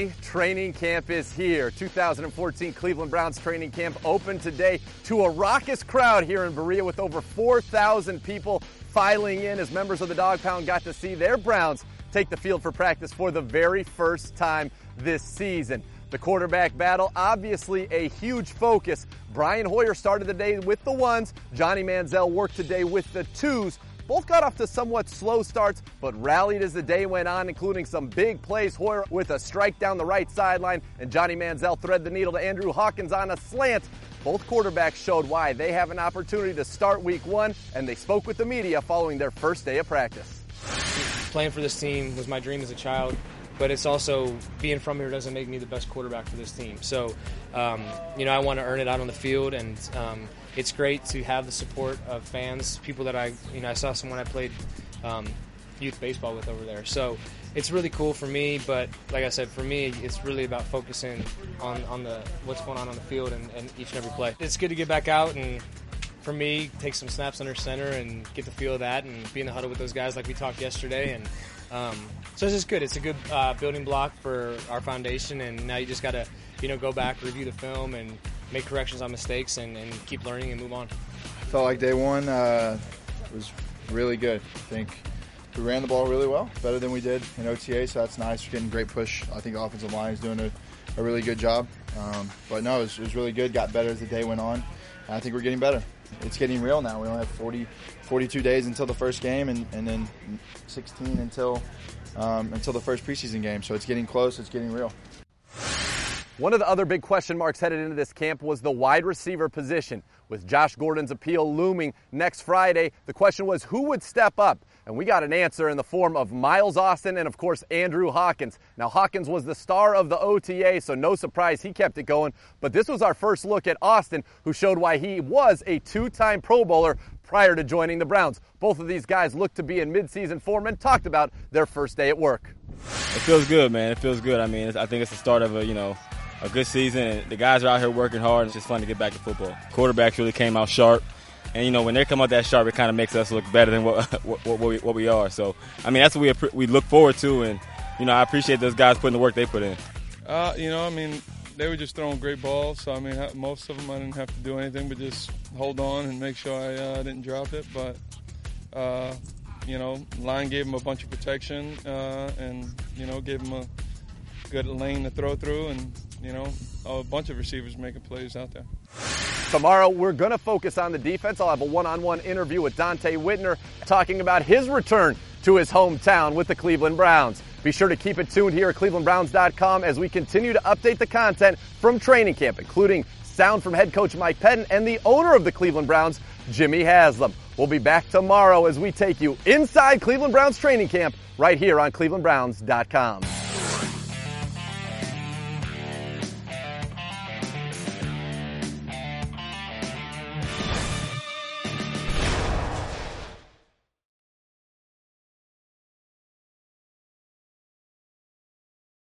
everybody. Training camp is here. 2014 Cleveland Browns training camp opened today to a raucous crowd here in Berea with over 4,000 people filing in as members of the Dog Pound got to see their Browns take the field for practice for the very first time this season. The quarterback battle, obviously a huge focus. Brian Hoyer started the day with the ones. Johnny Manziel worked today with the twos. Both got off to somewhat slow starts, but rallied as the day went on, including some big plays. Hoyer with a strike down the right sideline, and Johnny Manziel thread the needle to Andrew Hawkins on a slant. Both quarterbacks showed why they have an opportunity to start week one, and they spoke with the media following their first day of practice. Playing for this team was my dream as a child, but it's also being from here doesn't make me the best quarterback for this team. So, I want to earn it out on the field, and it's great to have the support of fans, people that I saw someone I played youth baseball with over there. So it's really cool for me, but like I said, for me, it's really about focusing on what's going on the field and each and every play. It's good to get back out and, for me, take some snaps under center and get the feel of that and be in the huddle with those guys like we talked yesterday. And so it's just good. It's a good building block for our foundation, and now you just got to go back, review the film, and make corrections on mistakes and keep learning and move on. I felt like day one was really good. I think we ran the ball really well, better than we did in OTA, so that's nice. We're getting great push. I think the offensive line is doing a really good job. But no, it was really good, got better as the day went on. And I think we're getting better. It's getting real now. We only have 42 days until the first game, and then 16 until the first preseason game. So it's getting close. It's getting real. One of the other big question marks headed into this camp was the wide receiver position. With Josh Gordon's appeal looming next Friday, the question was who would step up? And we got an answer in the form of Miles Austin and, of course, Andrew Hawkins. Now, Hawkins was the star of the OTA, so no surprise he kept it going. But this was our first look at Austin, who showed why he was a two-time Pro Bowler prior to joining the Browns. Both of these guys looked to be in midseason form and talked about their first day at work. It feels good, man. It feels good. I mean, I think it's the start of a good season, and the guys are out here working hard. It's just fun to get back to football. Quarterbacks really came out sharp, and when they come out that sharp, it kind of makes us look better than what we are. So, I mean, that's what we look forward to, and I appreciate those guys putting the work they put in. They were just throwing great balls. So, most of them I didn't have to do anything but just hold on and make sure I didn't drop it. But line gave them a bunch of protection, and gave them a good lane to throw through, and a bunch of receivers making plays out there. Tomorrow, we're going to focus on the defense. I'll have a one-on-one interview with Dante Whitner talking about his return to his hometown with the Cleveland Browns. Be sure to keep it tuned here at clevelandbrowns.com as we continue to update the content from training camp, including sound from head coach Mike Pettin and the owner of the Cleveland Browns, Jimmy Haslam. We'll be back tomorrow as we take you inside Cleveland Browns training camp right here on clevelandbrowns.com.